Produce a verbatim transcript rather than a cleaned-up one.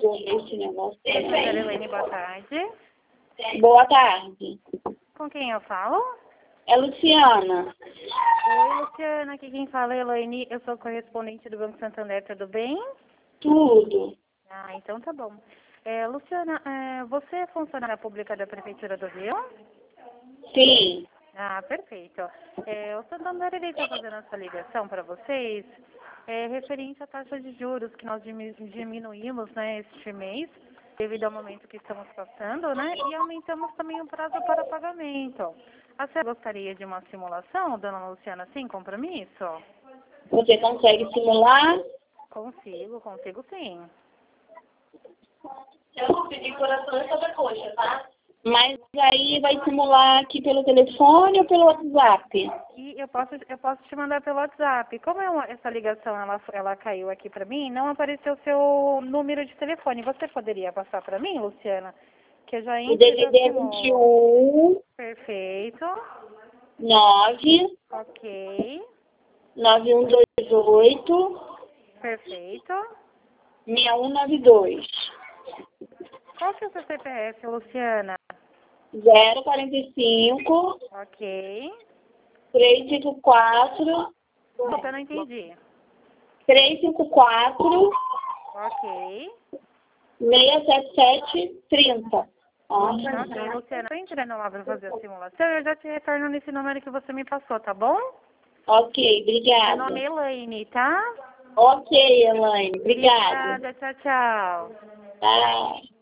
esse negócio. Senhora Elaine, boa tarde. Boa tarde. Com quem eu falo? É Luciana. Oi, Luciana. Aqui quem fala é Elaine. Eu sou correspondente do Banco Santander, tudo bem? Tudo. Ah, então tá bom. É, Luciana, é, você é funcionária pública da Prefeitura do Rio? Sim. Ah, perfeito. É, o Santander está fazendo essa ligação para vocês é, referente à taxa de juros que nós dimi- diminuímos, né, este mês, devido ao momento que estamos passando, né, e aumentamos também o prazo para pagamento. A senhora gostaria de uma simulação, dona Luciana, sem compromisso? Você consegue simular? Consigo, consigo sim. Eu vou pedir coração sobre a coxa, tá? Mas aí vai simular aqui pelo telefone ou pelo WhatsApp? E eu posso, eu posso te mandar pelo WhatsApp. Como é uma, essa ligação ela, ela caiu aqui para mim, não apareceu o seu número de telefone. Você poderia passar para mim, Luciana? Que eu já O entro e D V já D é vinte e simulo. um, Perfeito. nove, Ok. nove um dois oito, Perfeito. seis um nove dois. Qual que é o seu C P F, Luciana? zero quarenta e cinco, Ok. trezentos e cinquenta e quatro, Desculpa, eu não entendi. trezentos e cinquenta e quatro, Ok. seis sete sete, trinta. Ó. Ok, Luciana. Estou entrando lá para fazer a simulação. Eu já te retorno nesse número que você me passou, tá bom? Ok, Meu obrigada. nome é Elaine, tá? Ok, Elaine, obrigada. Obrigada, tchau, tchau. Tá.